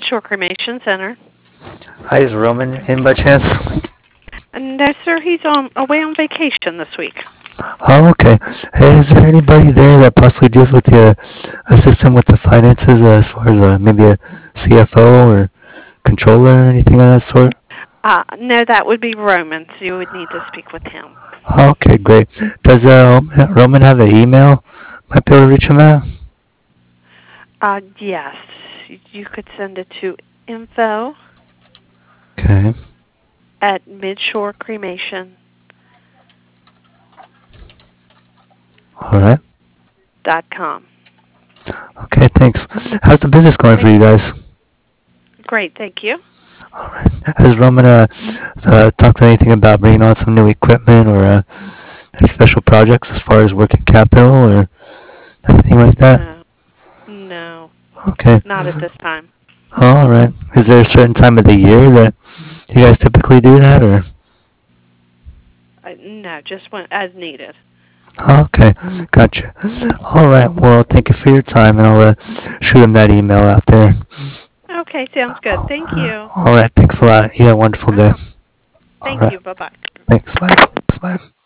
Midshore Cremation Center. Hi, is Roman in by chance? No, sir, he's away on vacation this week. Oh, okay. Hey, is there anybody there that possibly deals with the assistant with the finances as far as maybe a CFO or controller or anything of that sort? No, that would be Roman, so you would need to speak with him. Okay, great. Does Roman have an email? Might be able to reach him at? Yes, you could send it to info Okay. at midshorecremation.com. All right. Okay, thanks. How's the business going for you guys? Great, thank you. All right. Has Roman talked anything about bringing on some new equipment or any special projects as far as working capital or anything like that? No, Okay. not at this time. All right. Is there a certain time of the year that you guys typically do that, or? No, just when as needed. Okay, gotcha. All right. Well, thank you for your time, and I'll shoot him that email out there. Okay, sounds good. Thank you. All right. Thanks a lot. You have a wonderful day. All Thank right. you. Bye-bye. Thanks. Bye. Bye.